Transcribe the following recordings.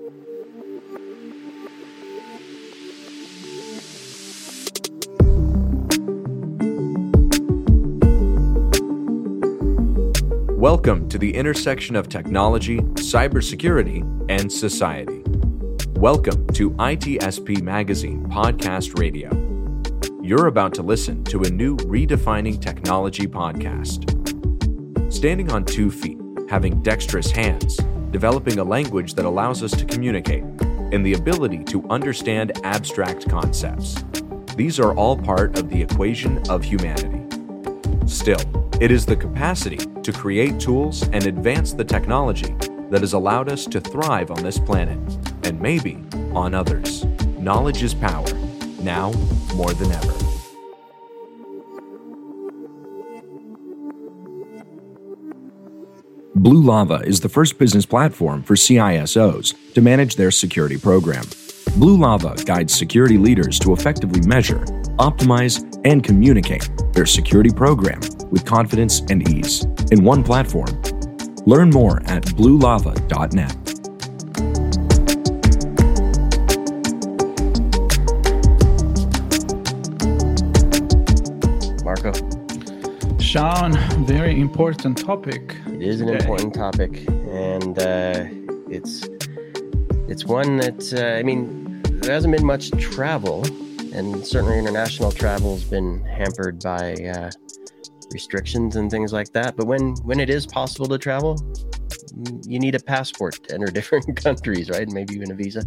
Welcome to the intersection of technology, cybersecurity, and society. Welcome to ITSP Magazine Podcast Radio. You're about to listen to a new Redefining Technology podcast. Standing on 2 feet, having dexterous hands, developing a language that allows us to communicate, and the ability to understand abstract concepts. These are all part of the equation of humanity. Still, it is the capacity to create tools and advance the technology that has allowed us to thrive on this planet, and maybe on others. Knowledge is power, now more than ever. Blue Lava is the first business platform for CISOs to manage their security program. Blue Lava guides security leaders to effectively measure, optimize, and communicate their security program with confidence and ease in one platform. Learn more at bluelava.net. Marco. Sean, very important topic. It is an important topic, and it's one that, there hasn't been much travel, and certainly international travel has been hampered by restrictions and things like that. But when it is possible to travel, you need a passport to enter different countries, right? Maybe even a visa.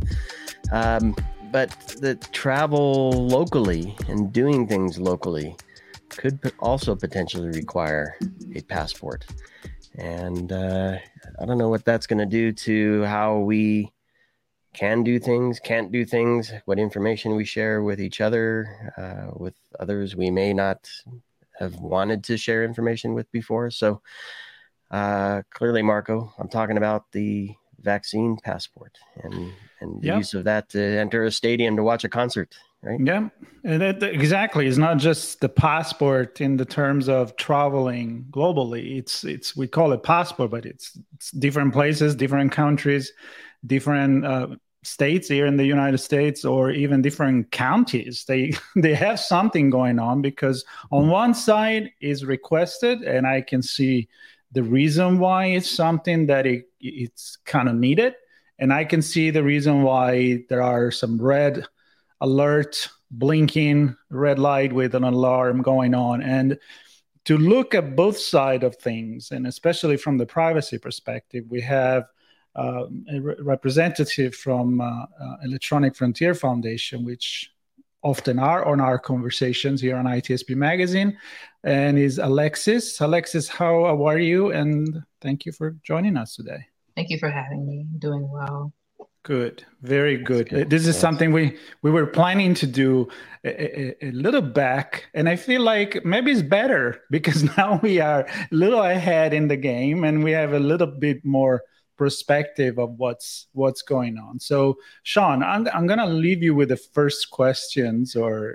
But the travel locally and doing things locally could also potentially require a passport. And I don't know what that's going to do to how we can do things, can't do things, what information we share with each other, with others we may not have wanted to share information with before. So clearly, Marco, I'm talking about the vaccine passport and the use of that to enter a stadium to watch a concert, right? Yeah, and exactly. It's not just the passport in the terms of traveling globally. It's we call it passport, but it's different places, different countries, different states here in the United States, or even different counties. They have something going on, because on one side is requested, and I can see the reason why it's something that it's kind of needed, and I can see the reason why there are some red alert blinking, red light with an alarm going on. And to look at both sides of things, and especially from the privacy perspective, we have a representative from Electronic Frontier Foundation, which often are on our conversations here on ITSP Magazine, and is Alexis. Alexis, how are you? And thank you for joining us today. Thank you for having me. I'm doing well. Good, very good. This is something we were planning to do a little back, and I feel like maybe it's better because now we are a little ahead in the game, and we have a little bit more perspective of what's going on. So, Sean, I'm gonna leave you with the first questions, or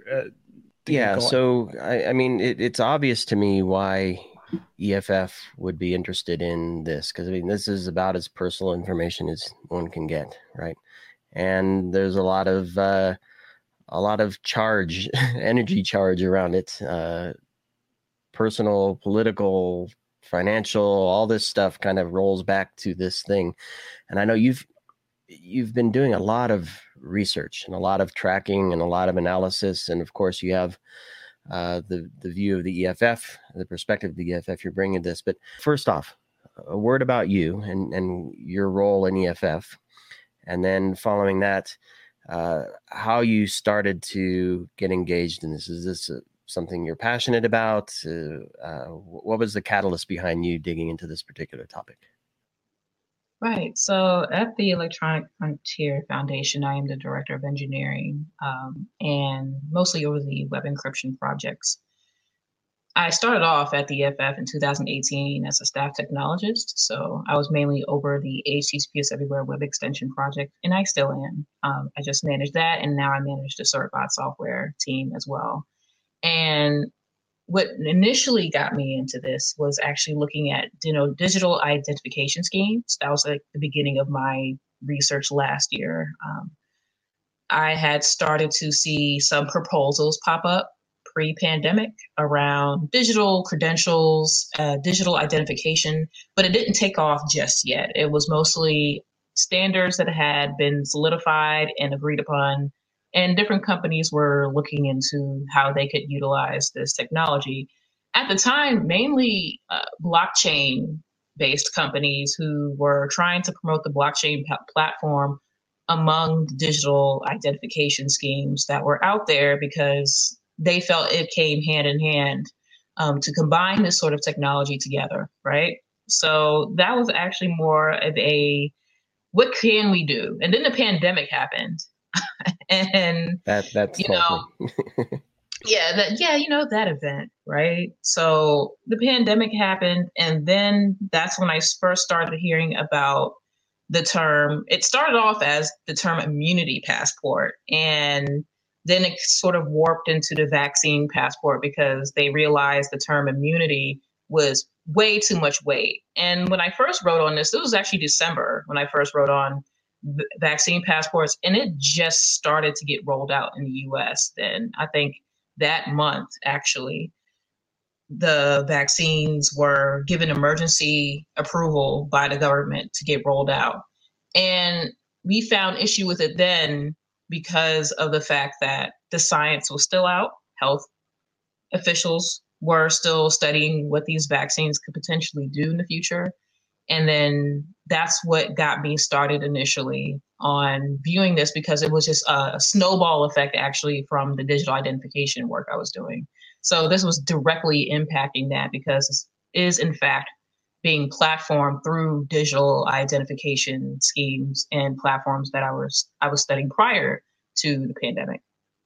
So I mean, it's obvious to me why EFF would be interested in this, because this is about as personal information as one can get, right? And there's a lot of charge, energy charge around it, personal, political, financial, all this stuff kind of rolls back to this thing. And I know you've been doing a lot of research and a lot of tracking and a lot of analysis, and of course you have the view of the EFF, the perspective of the EFF you're bringing this. But first off, a word about you and your role in EFF, and then following that, how you started to get engaged in this. Is this something you're passionate about? What was the catalyst behind you digging into this particular topic? Right. So at the Electronic Frontier Foundation, I am the director of engineering and mostly over the web encryption projects. I started off at the EFF in 2018 as a staff technologist. So I was mainly over the HTTPS Everywhere web extension project, and I still am. I just manage that, and now I manage the Certbot software team as well. And what initially got me into this was actually looking at, digital identification schemes. That was like the beginning of my research last year, I had started to see some proposals pop up pre-pandemic around digital credentials, digital identification, but it didn't take off just yet. It was mostly standards that had been solidified and agreed upon, and different companies were looking into how they could utilize this technology. At the time, mainly blockchain-based companies who were trying to promote the blockchain platform among the digital identification schemes that were out there, because they felt it came hand in hand to combine this sort of technology together, right? So that was actually more of a, what can we do? And then the pandemic happened. And that's you know, that event, right? So the pandemic happened, and then that's when I first started hearing about the term. It started off as the term immunity passport, and then it sort of warped into the vaccine passport because they realized the term immunity was way too much weight. And when I first wrote on this, it was actually December when I first wrote on vaccine passports, and it just started to get rolled out in the US. Then I think that month, actually, the vaccines were given emergency approval by the government to get rolled out. And we found issue with it then because of the fact that the science was still out. Health officials were still studying what these vaccines could potentially do in the future. And then that's what got me started initially on viewing this, because it was just a snowball effect actually from the digital identification work I was doing. So this was directly impacting that, because it is in fact being platformed through digital identification schemes and platforms that I was studying prior to the pandemic.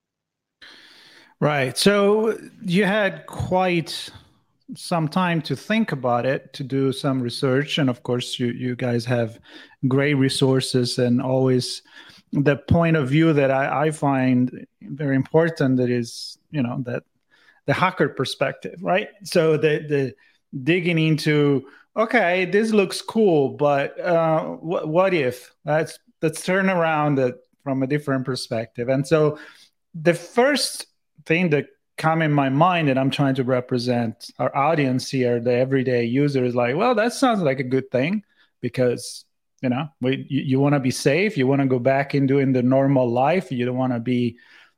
Right. So you had quite some time to think about it, to do some research. And of course, you guys have great resources, and always the point of view that I find very important, that is, that the hacker perspective, right? So the digging into, okay, this looks cool, but what if? Let's turn around it from a different perspective. And so the first thing that come in my mind, and I'm trying to represent our audience here, the everyday user, is like, well, that sounds like a good thing, because you want to be safe, you want to go back in doing the normal life, you don't want to be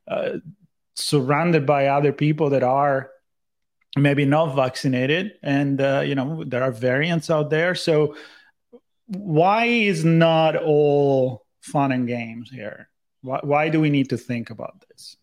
surrounded by other people that are maybe not vaccinated, and there are variants out there. So why is not all fun and games here? Why do we need to think about this?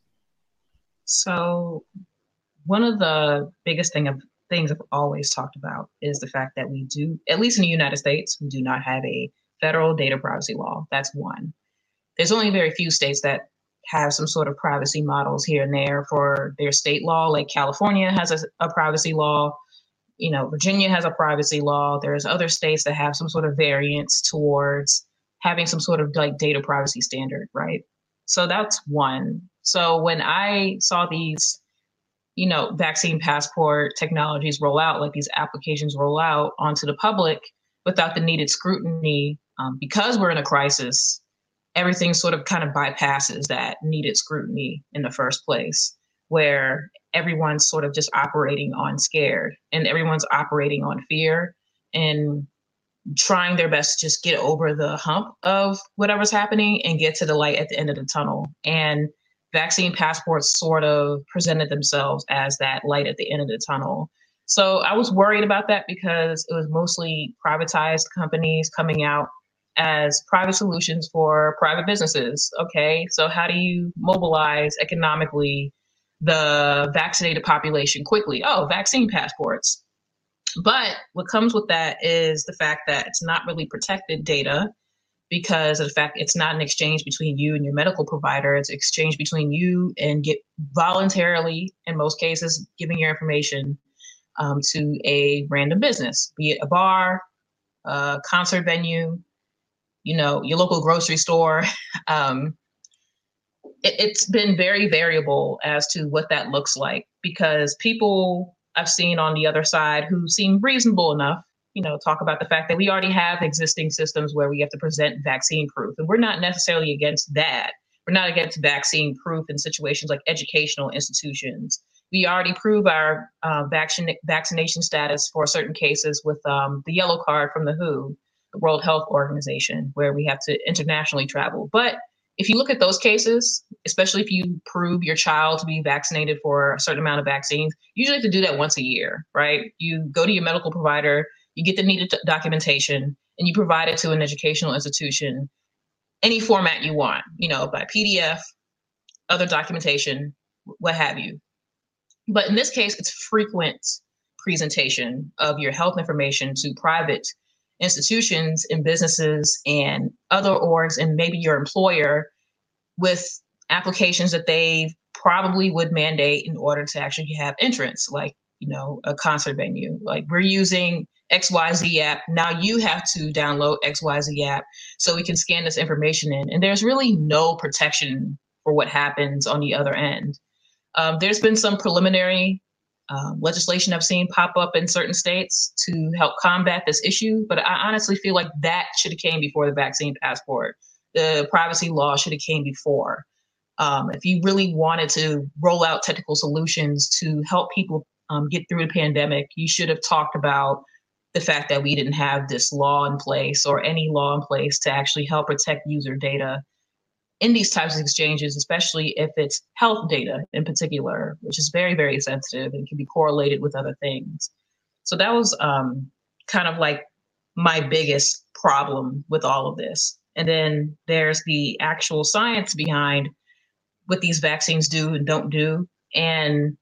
So one of the biggest things I've always talked about is the fact that we do, at least in the United States, we do not have a federal data privacy law. That's one. There's only very few states that have some sort of privacy models here and there for their state law. Like California has a privacy law. Virginia has a privacy law. There's other states that have some sort of variance towards having some sort of like data privacy standard, right? So that's one. So when I saw these, vaccine passport technologies roll out, like these applications roll out onto the public without the needed scrutiny, because we're in a crisis, everything sort of kind of bypasses that needed scrutiny in the first place, where everyone's sort of just operating on scared, and everyone's operating on fear and trying their best to just get over the hump of whatever's happening and get to the light at the end of the tunnel. And vaccine passports sort of presented themselves as that light at the end of the tunnel. So I was worried about that, because it was mostly privatized companies coming out as private solutions for private businesses. Okay, so how do you mobilize economically the vaccinated population quickly? Oh, vaccine passports. But what comes with that is the fact that it's not really protected data, because of the fact it's not an exchange between you and your medical provider. It's an exchange between you and get voluntarily, in most cases, giving your information to a random business, be it a bar, a concert venue, your local grocery store. It's been very variable as to what that looks like, because people I've seen on the other side who seem reasonable enough talk about the fact that we already have existing systems where we have to present vaccine proof. And we're not necessarily against that. We're not against vaccine proof in situations like educational institutions. We already prove our vaccination status for certain cases with the yellow card from the WHO, the World Health Organization, where we have to internationally travel. But if you look at those cases, especially if you prove your child to be vaccinated for a certain amount of vaccines, you usually have to do that once a year, right? You go to your medical provider, you get the needed documentation, and you provide it to an educational institution, any format you want, by PDF, other documentation, what have you. But in this case, it's frequent presentation of your health information to private institutions and businesses and other orgs and maybe your employer with applications that they probably would mandate in order to actually have entrance, like, a concert venue. Like, we're using XYZ app. Now you have to download XYZ app so we can scan this information in. And there's really no protection for what happens on the other end. There's been some preliminary legislation I've seen pop up in certain states to help combat this issue, but I honestly feel like that should have came before the vaccine passport. The privacy law should have came before. If you really wanted to roll out technical solutions to help people get through the pandemic, you should have talked about the fact that we didn't have this law in place or any law in place to actually help protect user data in these types of exchanges, especially if it's health data in particular, which is very, very sensitive and can be correlated with other things. So that was kind of like my biggest problem with all of this. And then there's the actual science behind what these vaccines do and don't do. And,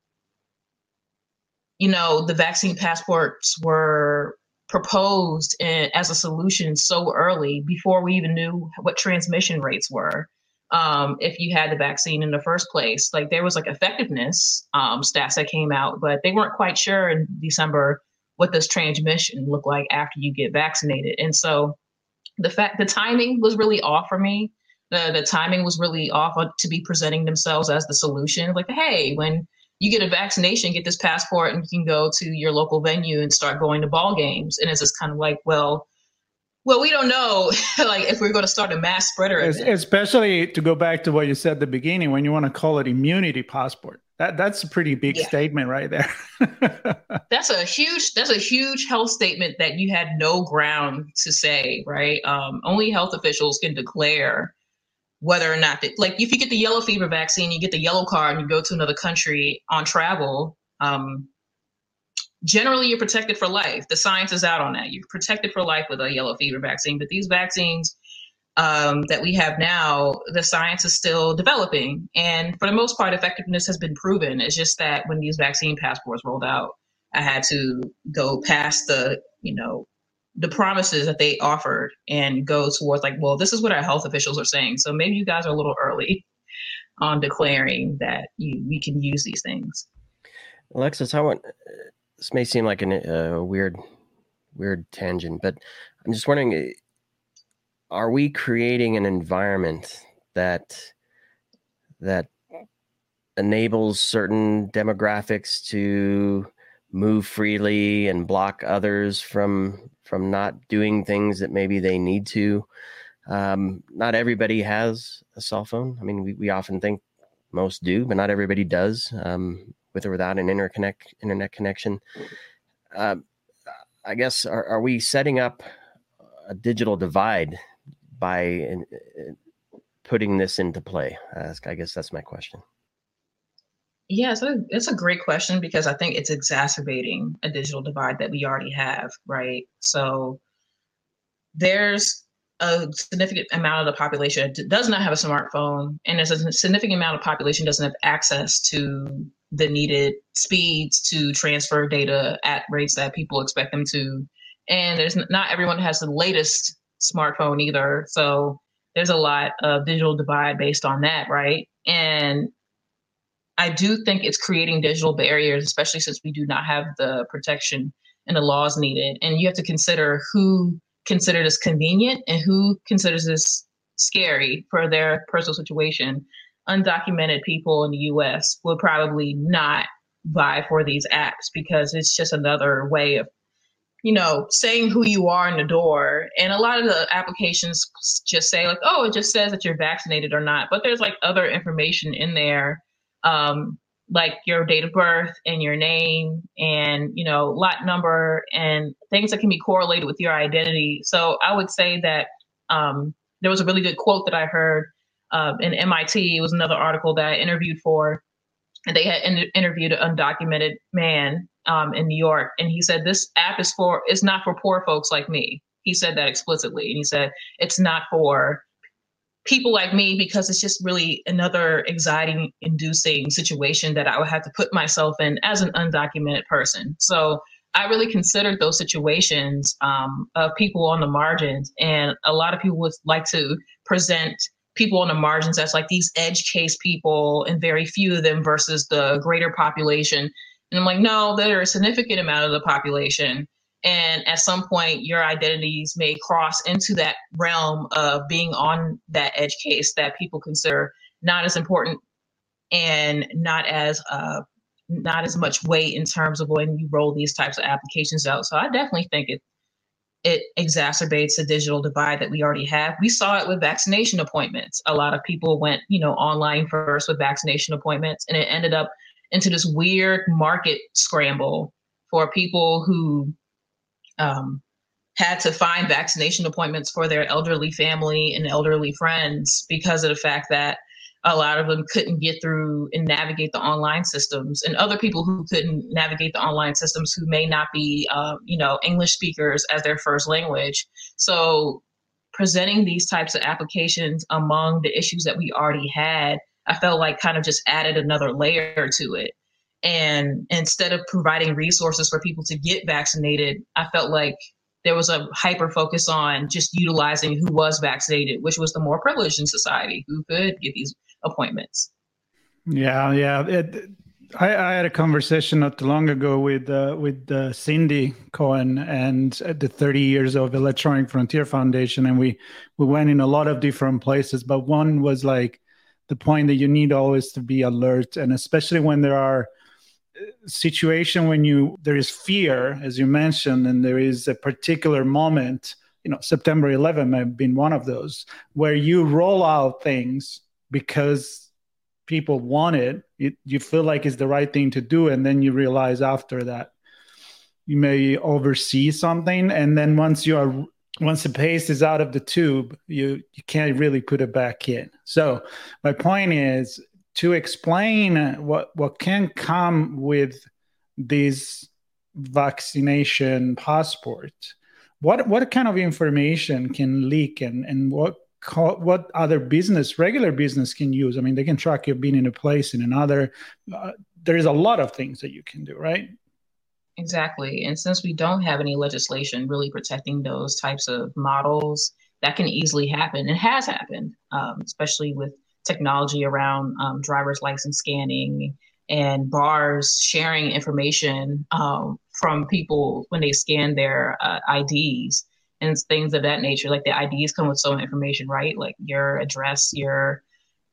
the vaccine passports were proposed as a solution so early before we even knew what transmission rates were. If you had the vaccine in the first place, like there was like effectiveness stats that came out, but they weren't quite sure in December what this transmission looked like after you get vaccinated. And so the timing was really off for me. The timing was really off to be presenting themselves as the solution. Like, hey, when you get a vaccination, get this passport and you can go to your local venue and start going to ball games. And it's just kind of like, well, we don't know, like if we're going to start a mass spreader. Especially to go back to what you said at the beginning, when you want to call it immunity passport, that's a pretty big statement right there. That's a huge health statement that you had no ground to say, right? Only health officials can declare whether or not like if you get the yellow fever vaccine, you get the yellow card and you go to another country on travel. Generally, you're protected for life. The science is out on that. You're protected for life with a yellow fever vaccine. But these vaccines that we have now, the science is still developing. And for the most part, effectiveness has been proven. It's just that when these vaccine passports rolled out, I had to go past the promises that they offered and go towards like, well, this is what our health officials are saying. So maybe you guys are a little early on declaring that we can use these things. Alexis, this may seem like a weird tangent, but I'm just wondering, are we creating an environment that enables certain demographics to move freely and block others from not doing things that maybe they need to? Not everybody has a cell phone. I mean, we often think most do, but not everybody does. With or without an internet connection. I guess, are we setting up a digital divide by putting this into play? I guess that's my question. Yeah, so it's a great question because I think it's exacerbating a digital divide that we already have, right? So there's a significant amount of the population that does not have a smartphone, and there's a significant amount of population doesn't have access to the needed speeds to transfer data at rates that people expect them to. And not everyone has the latest smartphone either. So there's a lot of digital divide based on that, right? And I do think it's creating digital barriers, especially since we do not have the protection and the laws needed. And you have to consider who considers this convenient and who considers this scary for their personal situation. Undocumented people in the US would probably not vie for these apps because it's just another way of saying who you are in the door. And a lot of the applications just say like, oh, it just says that you're vaccinated or not. But there's like other information in there, like your date of birth and your name and, lot number and things that can be correlated with your identity. So I would say that there was a really good quote that I heard in MIT. It was another article that I interviewed for. And they had interviewed an undocumented man in New York. And he said, this app is not for poor folks like me. He said that explicitly. And he said, it's not for people like me because it's just really another anxiety inducing situation that I would have to put myself in as an undocumented person. So I really considered those situations of people on the margins. And a lot of people would like to present people on the margins as like these edge case people and very few of them versus the greater population. And I'm like, no, there are a significant amount of the population. And at some point, your identities may cross into that realm of being on that edge case that people consider not as important and not as much weight in terms of when you roll these types of applications out. So I definitely think it exacerbates the digital divide that we already have. We saw it with vaccination appointments. A lot of people went, online first with vaccination appointments, and it ended up into this weird market scramble for people who had to find vaccination appointments for their elderly family and elderly friends because of the fact that a lot of them couldn't get through and navigate the online systems, and other people who couldn't navigate the online systems who may not be, English speakers as their first language. So presenting these types of applications among the issues that we already had, I felt like kind of just added another layer to it. And instead of providing resources for people to get vaccinated, I felt like there was a hyper focus on just utilizing who was vaccinated, which was the more privileged in society who could get these appointments. Yeah. I had a conversation not too long ago with Cindy Cohen and the 30 Years of Electronic Frontier Foundation, and we went in a lot of different places. But one was like the point that you need always to be alert, and especially when there are situation when there is fear, as you mentioned, and there is a particular moment, September 11 might have been one of those, where you roll out things because people want it. You feel like it's the right thing to do, and then you realize after that you may oversee something, and then once the paste is out of the tube, you can't really put it back in. So my point is to explain what can come with this vaccination passport. What kind of information can leak, and what other regular business can use? I mean, they can track you being in a place, in another. There's a lot of things that you can do, right? Exactly. And since we don't have any legislation really protecting those types of models, that can easily happen. It has happened, especially with technology around driver's license scanning and bars sharing information from people when they scan their IDs and things of that nature. Like the IDs come with some information, right? Like your address, your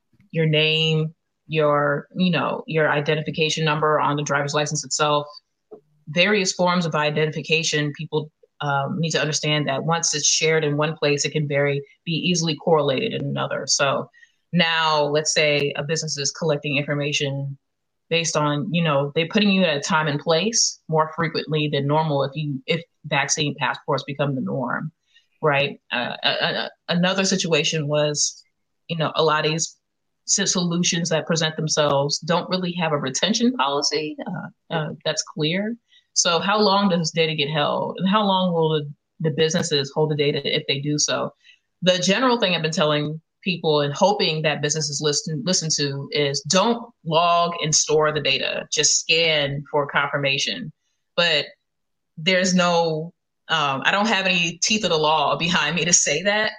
name, your identification number on the driver's license itself. Various forms of identification, people need to understand that once it's shared in one place, it can be easily correlated in another. So now, let's say a business is collecting information based on, they're putting you at a time and place more frequently than normal if vaccine passports become the norm, right? Another situation was, a lot of these solutions that present themselves don't really have a retention policy that's clear. So how long does data get held, and how long will the businesses hold the data if they do so? The general thing I've been telling people and hoping that businesses listen to is don't log and store the data, just scan for confirmation. But there's no, I don't have any teeth of the law behind me to say that.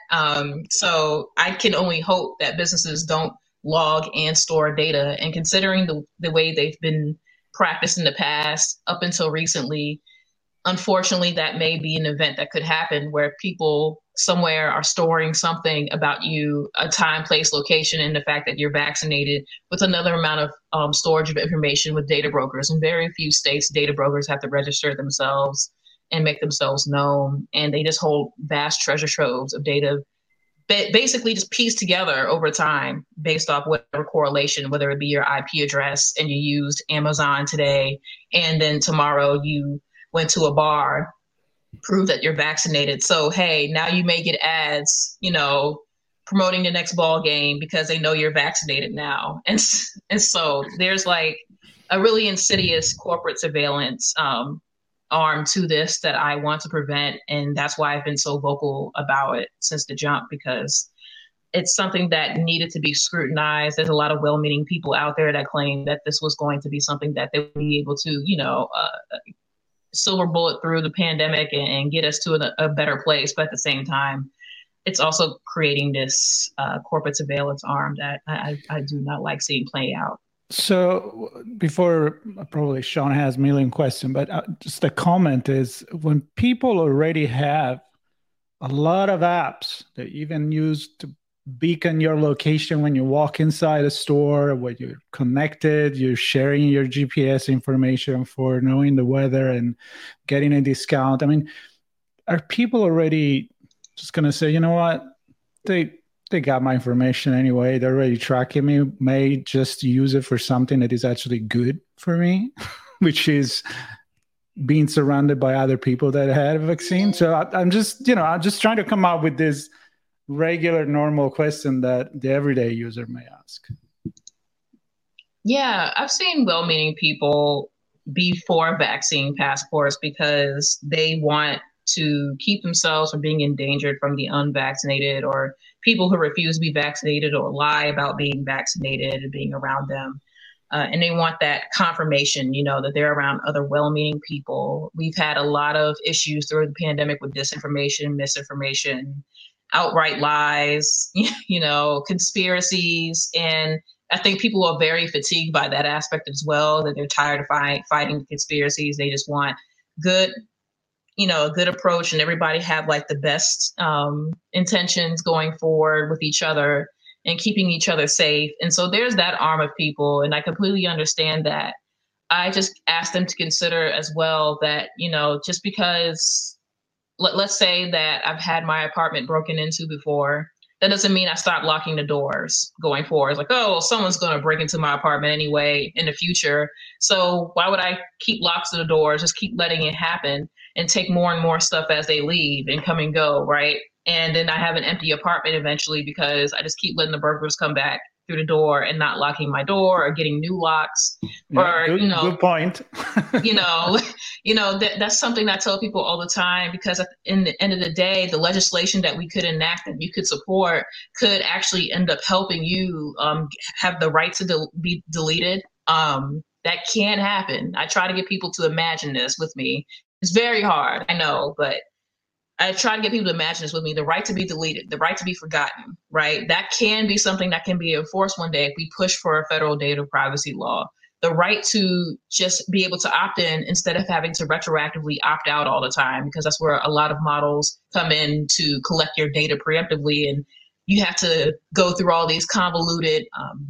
So I can only hope that businesses don't log and store data. And considering the way they've been practiced in the past up until recently, unfortunately, that may be an event that could happen where people somewhere are storing something about you, a time, place, location, and the fact that you're vaccinated with another amount of storage of information with data brokers. In very few states, data brokers have to register themselves and make themselves known. And they just hold vast treasure troves of data, basically just pieced together over time based off whatever correlation, whether it be your IP address and you used Amazon today, and then tomorrow you went to a bar, prove that you're vaccinated. So, hey, now you may get ads, promoting the next ball game because they know you're vaccinated now. And so there's like a really insidious corporate surveillance arm to this that I want to prevent. And that's why I've been so vocal about it since the jump, because it's something that needed to be scrutinized. There's a lot of well-meaning people out there that claim that this was going to be something that they would be able to, silver bullet through the pandemic and get us to a better place. But at the same time, it's also creating this corporate surveillance arm that I do not like seeing play out. So before, probably Sean has a million questions, but just a comment is, when people already have a lot of apps that even use to beacon your location when you walk inside a store, when you're connected, you're sharing your GPS information for knowing the weather and getting a discount. I mean, are people already just going to say, you know what, they got my information anyway, they're already tracking me, may just use it for something that is actually good for me, which is being surrounded by other people that had a vaccine? So I'm just trying to come up with this regular, normal question that the everyday user may ask. Yeah, I've seen well-meaning people be for vaccine passports because they want to keep themselves from being endangered from the unvaccinated, or people who refuse to be vaccinated or lie about being vaccinated and being around them. And they want that confirmation, that they're around other well-meaning people. We've had a lot of issues through the pandemic with disinformation, misinformation, outright lies, conspiracies. And I think people are very fatigued by that aspect as well, that they're tired of fighting conspiracies. They just want a good approach, and everybody have like the best intentions going forward with each other and keeping each other safe. And so there's that arm of people, and I completely understand that. I just ask them to consider as well that, just because, let's say that I've had my apartment broken into before, that doesn't mean I stop locking the doors going forward. It's like, oh, someone's going to break into my apartment anyway in the future. So why would I keep locks to the doors, just keep letting it happen and take more and more stuff as they leave and come and go, right? And then I have an empty apartment eventually because I just keep letting the burglars come back through the door and not locking my door or getting new locks. Yeah, good point. That's something that I tell people all the time, because in the end of the day, the legislation that we could enact and you could support could actually end up helping you have the right to be deleted. That can happen. I try to get people to imagine this with me. It's very hard, I know, but I try to get people to imagine this with me: the right to be deleted, the right to be forgotten, right? That can be something that can be enforced one day if we push for a federal data privacy law. The right to just be able to opt in instead of having to retroactively opt out all the time, because that's where a lot of models come in to collect your data preemptively. And you have to go through all these convoluted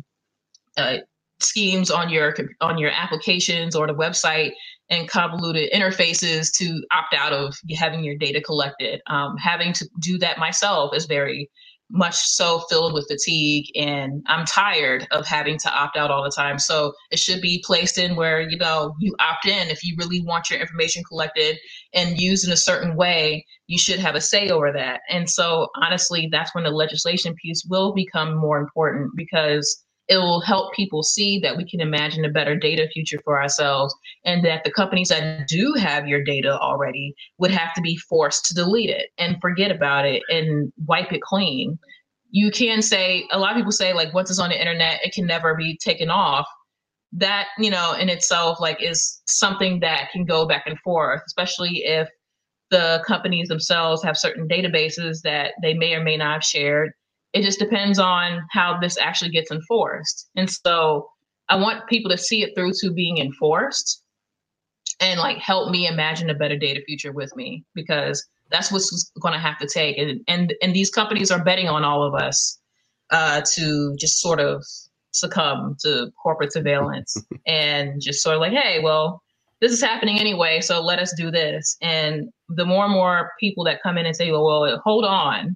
schemes on your applications or the website, and convoluted interfaces to opt out of having your data collected. Having to do that myself is very much so filled with fatigue, and I'm tired of having to opt out all the time. So it should be placed in where, you opt in if you really want your information collected and used in a certain way. You should have a say over that. And so honestly, that's when the legislation piece will become more important, because it will help people see that we can imagine a better data future for ourselves, and that the companies that do have your data already would have to be forced to delete it and forget about it and wipe it clean. You can say, a lot of people say, like, once it's on the internet, it can never be taken off. That, in itself, like, is something that can go back and forth, especially if the companies themselves have certain databases that they may or may not have shared. It just depends on how this actually gets enforced. And so I want people to see it through to being enforced and like help me imagine a better data future with me, because that's what's going to have to take. And these companies are betting on all of us to just sort of succumb to corporate surveillance and just sort of like, hey, well, this is happening anyway, so let us do this. And the more and more people that come in and say, well, hold on,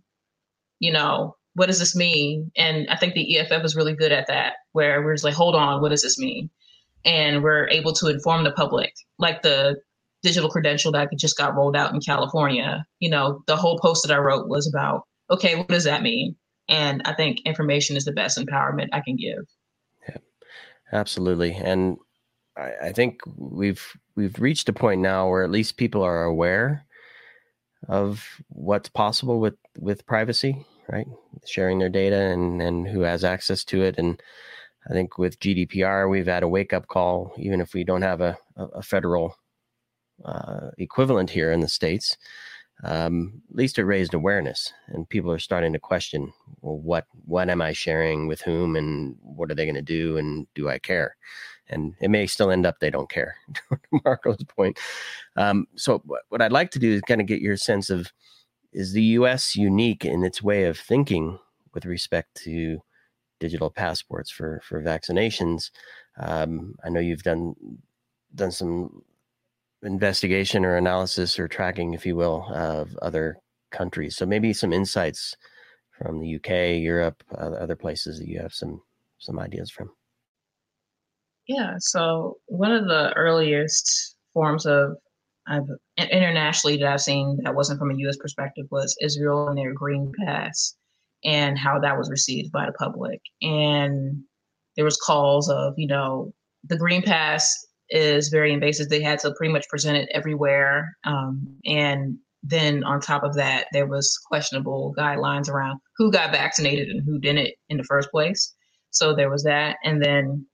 what does this mean? And I think the EFF is really good at that, where we're just like, hold on, what does this mean? And we're able to inform the public, like the digital credential that just got rolled out in California. The whole post that I wrote was about, okay, what does that mean? And I think information is the best empowerment I can give. Yeah, absolutely. And I think we've reached a point now where at least people are aware of what's possible with privacy, right? Sharing their data and who has access to it. And I think with GDPR, we've had a wake-up call, even if we don't have a federal equivalent here in the States. At least it raised awareness, and people are starting to question, well, what am I sharing with whom, and what are they going to do, and do I care? And it may still end up they don't care, to Marco's point. So what I'd like to do is kind of get your sense of, is the U.S. unique in its way of thinking with respect to digital passports for vaccinations? I know you've done some investigation or analysis or tracking, if you will, of other countries. So maybe some insights from the UK, Europe, other places that you have some ideas from. Yeah, so one of the earliest forms of internationally that I've seen that wasn't from a U.S. perspective was Israel and their Green Pass and how that was received by the public. And there was calls of, the Green Pass is very invasive. They had to pretty much present it everywhere. And then on top of that, there was questionable guidelines around who got vaccinated and who didn't in the first place. So there was that. And then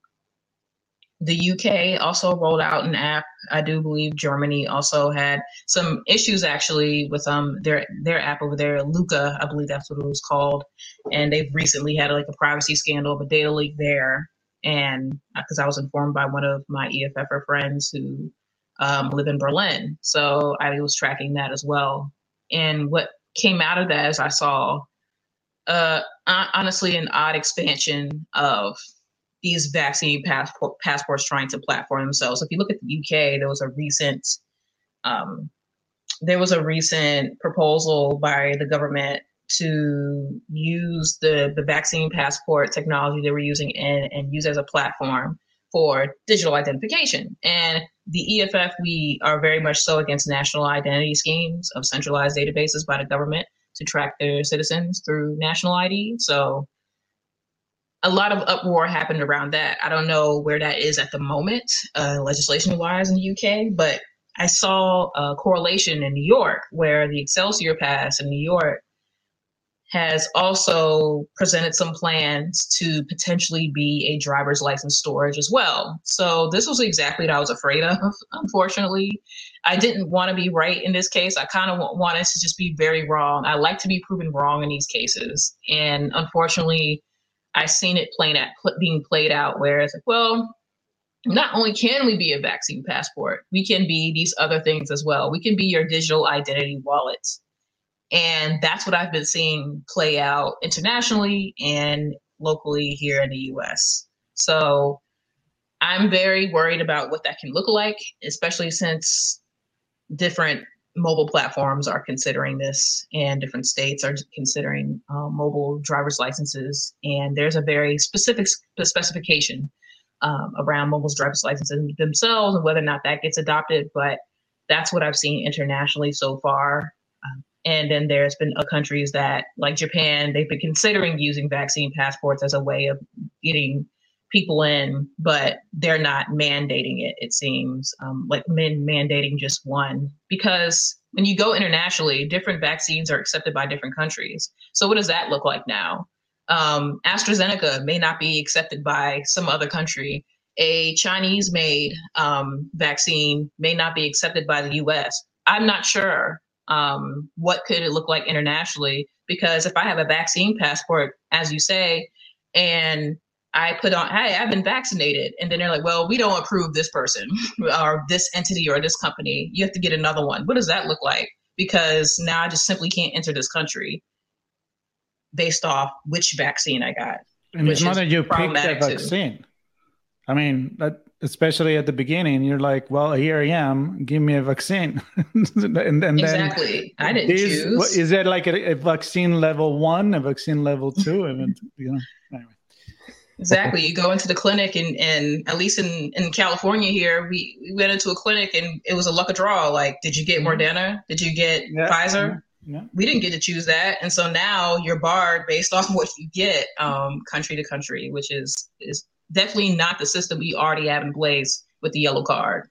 the UK also rolled out an app. I do believe Germany also had some issues actually with their app over there, Luca, I believe that's what it was called. And they've recently had like a privacy scandal of a data leak there. And because I was informed by one of my EFFer friends who live in Berlin. So I was tracking that as well. And what came out of that is I saw, honestly, an odd expansion of these vaccine passports trying to platform themselves. If you look at the UK, there was a recent proposal by the government to use the vaccine passport technology they were using and use as a platform for digital identification. And the EFF, we are very much so against national identity schemes of centralized databases by the government to track their citizens through national ID. So a lot of uproar happened around that. I don't know where that is at the moment, legislation-wise in the UK, but I saw a correlation in New York where the Excelsior Pass in New York has also presented some plans to potentially be a driver's license storage as well. So this was exactly what I was afraid of, unfortunately. I didn't want to be right in this case. I kind of wanted to just be very wrong. I like to be proven wrong in these cases. And unfortunately, I've seen it being played out where it's like, well, not only can we be a vaccine passport, we can be these other things as well. We can be your digital identity wallets. And that's what I've been seeing play out internationally and locally here in the US. So I'm very worried about what that can look like, especially since different mobile platforms are considering this and different states are considering mobile driver's licenses. And there's a very specific specification around mobile driver's licenses themselves and whether or not that gets adopted. But that's what I've seen internationally so far. And then there's been countries that, like Japan, they've been considering using vaccine passports as a way of getting people in, but they're not mandating it, it seems, like mandating just one. Because when you go internationally, different vaccines are accepted by different countries. So what does that look like now? AstraZeneca may not be accepted by some other country. A Chinese-made vaccine may not be accepted by the US. I'm not sure. What could it look like internationally? Because if I have a vaccine passport, as you say, and I put on, hey, I've been vaccinated. And then they're like, well, we don't approve this person or this entity or this company. You have to get another one. What does that look like? Because now I just simply can't enter this country based off which vaccine I got. And it's not that you pick the vaccine. I mean, especially at the beginning, you're like, well, here I am, give me a vaccine. and exactly. I didn't choose. Is it like a vaccine level 1, a vaccine level 2? And, anyway. Exactly. You go into the clinic and at least in California here, we went into a clinic and it was a luck of draw. Like, did you get Moderna? Did you get Pfizer? Yeah. We didn't get to choose that. And so now you're barred based off what you get country to country, which is definitely not the system we already have in place with the yellow card.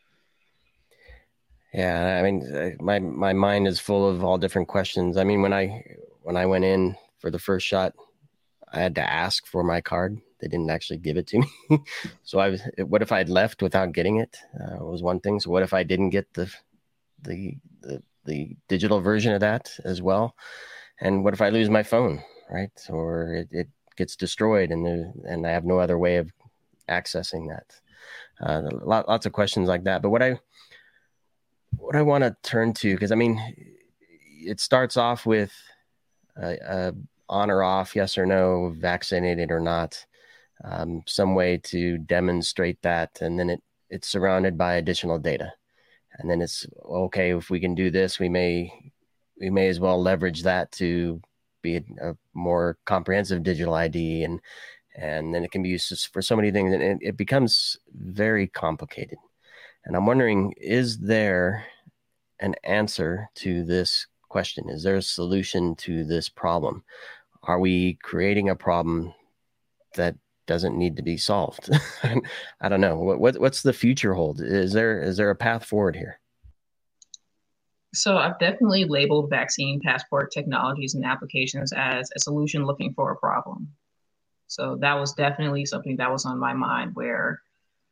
Yeah, I mean, my mind is full of all different questions. I mean, when I went in for the first shot, I had to ask for my card. They didn't actually give it to me. So what if I'd left without getting it? Was one thing. So what if I didn't get the digital version of that as well? And what if I lose my phone, right? Or it gets destroyed and I have no other way of accessing that? Lots of questions like that. But what I want to turn to, because I mean, it starts off with on or off, yes or no, vaccinated or not, some way to demonstrate that. And then it's surrounded by additional data. And then it's, okay, if we can do this, we may as well leverage that to be a more comprehensive digital ID. And then it can be used for so many things. And it becomes very complicated. And I'm wondering, is there an answer to this question? Is there a solution to this problem? Are we creating a problem that doesn't need to be solved? I don't know. What's the future hold? Is there a path forward here? So I've definitely labeled vaccine passport technologies and applications as a solution looking for a problem. So that was definitely something that was on my mind, where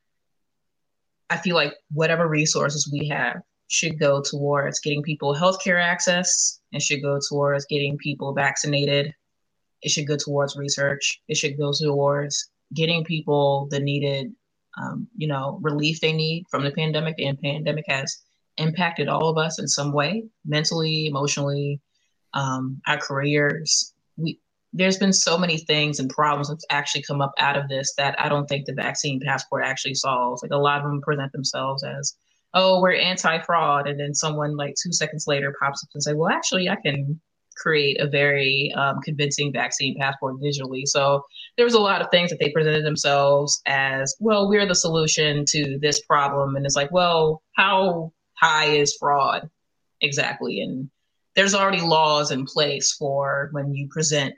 I feel like whatever resources we have should go towards getting people healthcare access. It should go towards getting people vaccinated. It should go towards research. It should go towards getting people the needed, relief they need from the pandemic. And pandemic has impacted all of us in some way, mentally, emotionally, our careers. There's been so many things and problems that's actually come up out of this that I don't think the vaccine passport actually solves. Like, a lot of them present themselves as, oh, we're anti-fraud. And then someone like 2 seconds later pops up and say, well, actually, I can create a very convincing vaccine passport digitally. So there was a lot of things that they presented themselves as, well, we're the solution to this problem. And it's like, well, how high is fraud exactly? And there's already laws in place for when you present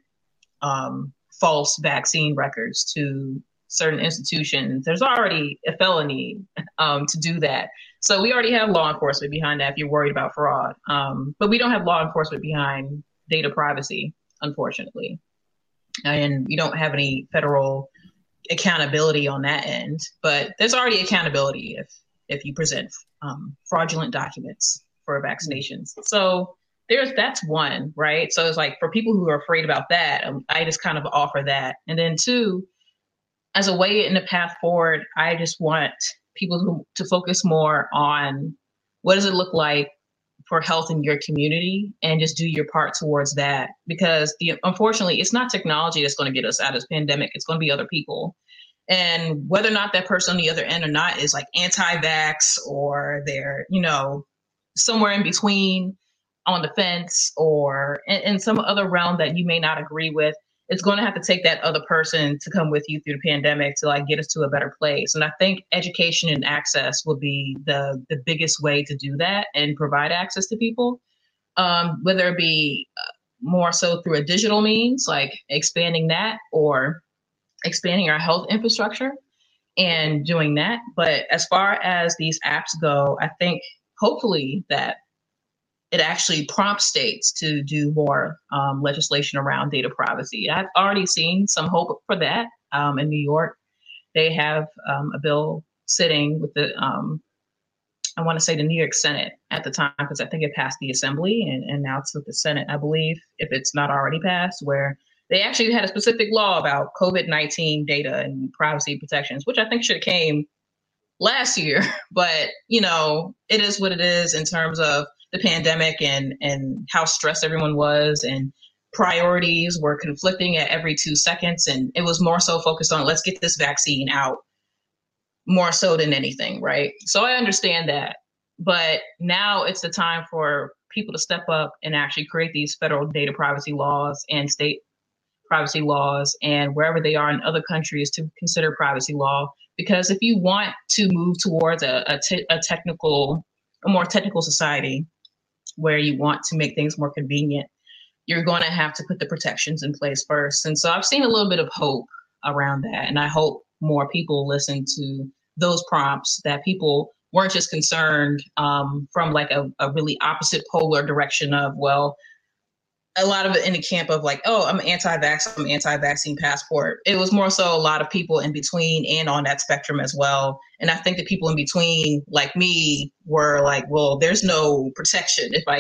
false vaccine records to certain institutions. There's already a felony to do that. So we already have law enforcement behind that if you're worried about fraud. But we don't have law enforcement behind data privacy, unfortunately. And we don't have any federal accountability on that end. But there's already accountability if you present fraudulent documents for vaccinations. So that's one, right? So it's like, for people who are afraid about that, I just kind of offer that. And then two, as a way in the path forward, I just want people to focus more on what does it look like for health in your community, and just do your part towards that. Because unfortunately, it's not technology that's going to get us out of this pandemic. It's going to be other people. And whether or not that person on the other end or not is like anti-vax, or they're, somewhere in between on the fence, or in some other realm that you may not agree with, it's going to have to take that other person to come with you through the pandemic to like get us to a better place. And I think education and access will be the biggest way to do that and provide access to people, whether it be more so through a digital means, like expanding that, or expanding our health infrastructure and doing that. But as far as these apps go, I think hopefully that it actually prompts states to do more legislation around data privacy. I've already seen some hope for that. In New York, they have a bill sitting with the, I want to say the New York Senate at the time, because I think it passed the Assembly, and now it's with the Senate, I believe, if it's not already passed, where they actually had a specific law about COVID-19 data and privacy protections, which I think should have came last year. But, it is what it is in terms of the pandemic and how stressed everyone was, and priorities were conflicting at every 2 seconds. And it was more so focused on, let's get this vaccine out more so than anything, right? So I understand that. But now it's the time for people to step up and actually create these federal data privacy laws and state privacy laws, and wherever they are in other countries to consider privacy law. Because if you want to move towards a more technical society where you want to make things more convenient, you're going to have to put the protections in place first. And so I've seen a little bit of hope around that. And I hope more people listen to those prompts, that people weren't just concerned from like a really opposite polar direction of, well, a lot of it in the camp of like, oh, I'm anti-vax, I'm anti-vaccine passport. It was more so a lot of people in between and on that spectrum as well. And I think the people in between, like me, were like, well, there's no protection if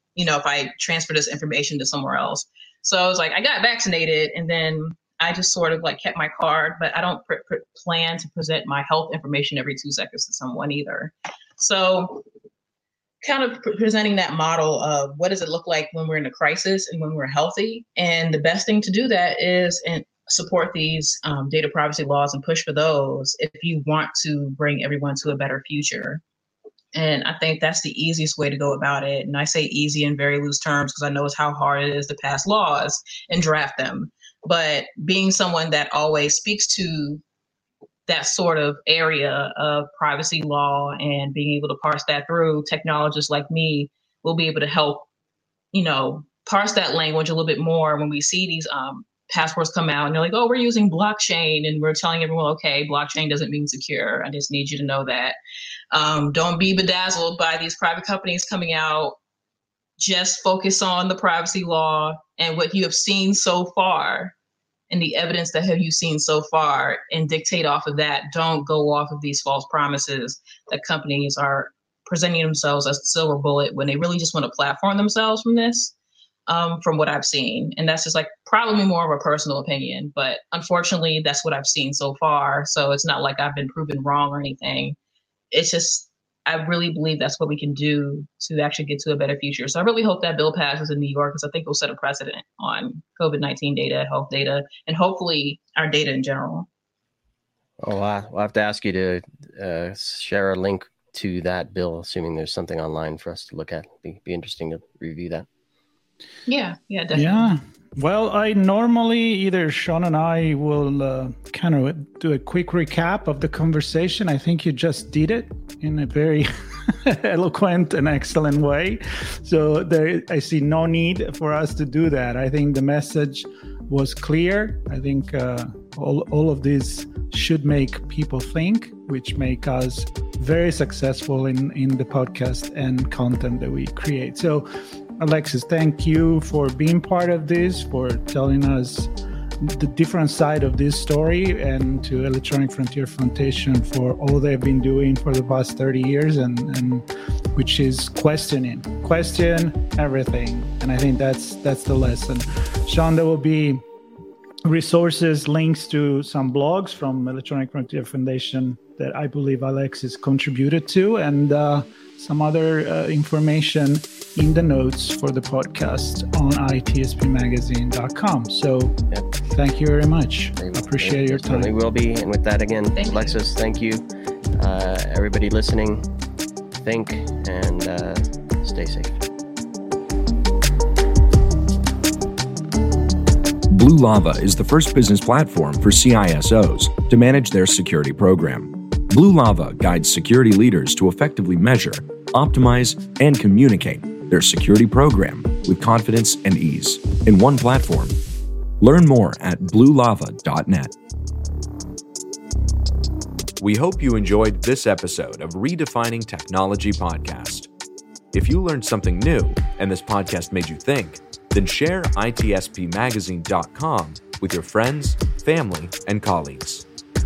I transfer this information to somewhere else. So I was like, I got vaccinated, and then I just sort of like kept my card, but I don't plan to present my health information every 2 seconds to someone either. So kind of presenting that model of what does it look like when we're in a crisis and when we're healthy. And the best thing to do that is and support these data privacy laws and push for those if you want to bring everyone to a better future. And I think that's the easiest way to go about it. And I say easy in very loose terms because I know it's how hard it is to pass laws and draft them. But being someone that always speaks to that sort of area of privacy law and being able to parse that through, technologists like me will be able to help, parse that language a little bit more when we see these passports come out and they're like, oh, we're using blockchain, and we're telling everyone, okay, blockchain doesn't mean secure. I just need you to know that. Don't be bedazzled by these private companies coming out. Just focus on the privacy law and what you have seen so far and the evidence that have you seen so far, and dictate off of that. Don't go off of these false promises that companies are presenting themselves as the silver bullet when they really just want to platform themselves from this, from what I've seen. And that's just like probably more of a personal opinion, but unfortunately that's what I've seen so far. So it's not like I've been proven wrong or anything. It's just, I really believe that's what we can do to actually get to a better future. So I really hope that bill passes in New York, because I think it'll set a precedent on COVID-19 data, health data, and hopefully our data in general. Oh, wow. We'll have to ask you to share a link to that bill, assuming there's something online for us to look at. Be interesting to review that. Yeah, definitely. Yeah. Well, I normally either Sean and I will kind of do a quick recap of the conversation. I think you just did it in a very eloquent and excellent way. So I see no need for us to do that. I think the message was clear. I think all of this should make people think, which make us very successful in the podcast and content that we create. So Alexis, thank you for being part of this, for telling us the different side of this story, and to Electronic Frontier Foundation for all they've been doing for the past 30 years, and which is question everything. And I think that's the lesson. Sean, there will be resources, links to some blogs from Electronic Frontier Foundation that I believe Alexis contributed to, and some other information in the notes for the podcast on itspmagazine.com. So Thank you very much. I appreciate your time. We will be. And with that, again, Alexis, thank you. Everybody listening, think and stay safe. Blue Lava is the first business platform for CISOs to manage their security program. Blue Lava guides security leaders to effectively measure, optimize, and communicate their security program with confidence and ease in one platform. Learn more at bluelava.net. We hope you enjoyed this episode of Redefining Technology Podcast. If you learned something new and this podcast made you think, then share itspmagazine.com with your friends, family, and colleagues.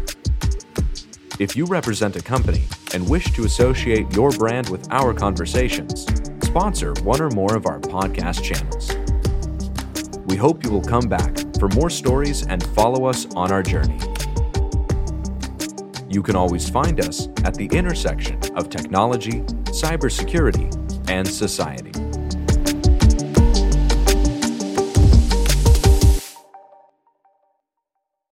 If you represent a company and wish to associate your brand with our conversations, sponsor one or more of our podcast channels. We hope you will come back for more stories and follow us on our journey. You can always find us at the intersection of technology, cybersecurity, and society.